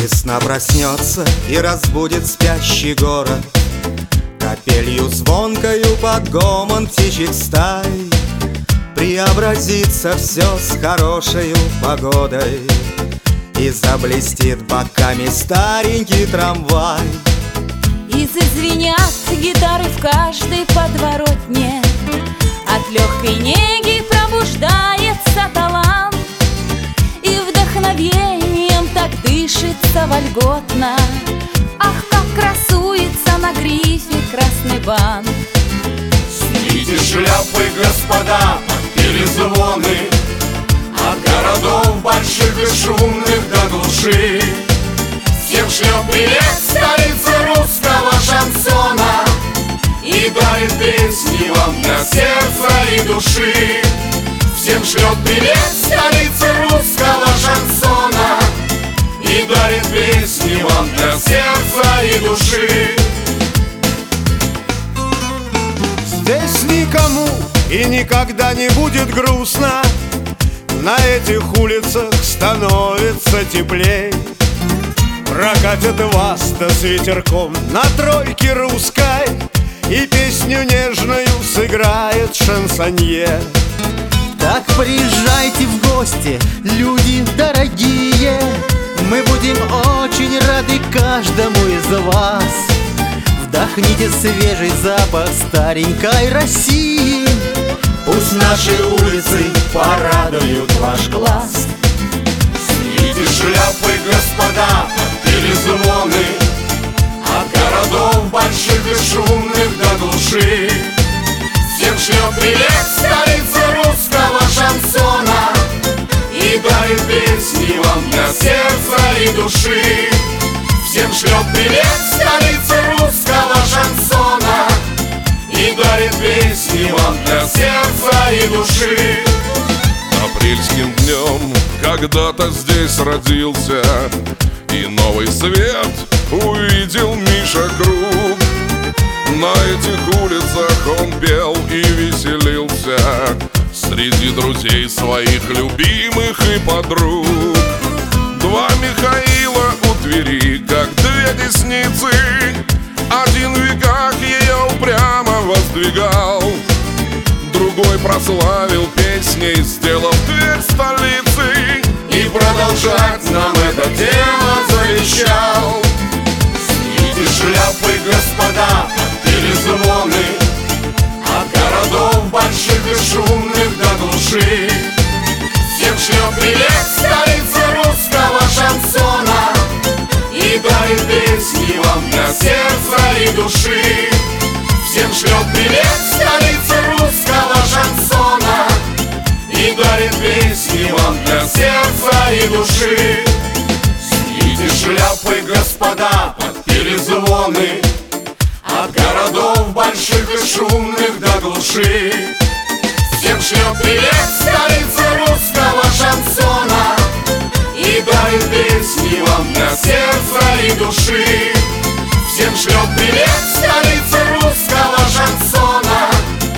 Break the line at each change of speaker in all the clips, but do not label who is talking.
Весна проснется и разбудит спящий город, капелью звонкою под гомон птичьих стай. Преобразится все с хорошею погодой, и заблестит боками старенький трамвай.
И зазвенят гитары в каждой подворотне, от легкой неги пробуждается талант, и вдохновением так дышится вольготно. Ах, как красуется на грифе красный бант.
Снимите шляпы, господа, под перезвоны, от городов больших и шумных до глуши. Всем шлет привет столица русского шансона и дарит песни вам для сердца и души. Всем шлет привет столица русского шансона и дарит песни вам для сердца и души.
Здесь никому и никогда не будет грустно, на этих улицах становится теплей. Прокатят вас-то с ветерком на тройке русской, и песню нежную сыграет шансонье.
Так приезжайте в гости, люди дорогие, мы будем очень рады каждому из вас. Вдохните свежий запах старенькой России,
пусть наши улицы порадуют ваш глаз.
Снимите шляпы, господа, под перезвоны, от городов больших и шумных до глуши. Всем шлет привет столица русского шансона и дарит песни вам для сердца и души. Всем шлет привет столица русского шансона и дарит песни вам для сердца и души.
Апрельским днем когда-то здесь родился, и новый свет увидел Миша Круг. На этих улицах он пел и веселился среди друзей своих любимых и подруг. Два Михаила у двери, как две десницы, один в веках ее упрямо воздвигал, другой прославил песней, сделав дверь столицы,
и продолжать нам это дело завещал. Снимите шляпы, господа, под перезвоны, от городов больших и шумных до глуши. Всем шлет привет столица русского шансона и дарит песни вам для сердца и души. Всем шлет привет столица русского шансона и дарит песни вам для сердца и души. Снимите шляпы, господа, под перезвоны, от городов больших и шумных до глуши. Всем шлет привет столица русского шансона и дарит песни вам для сердца и души. Всем шлет привет столица русского шансона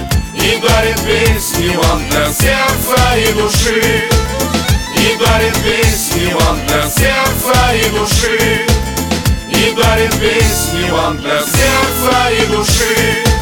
и дарит песни вам для сердца и души. И дарит песни вам для сердца и души. И дарит песни вам для сердца и души.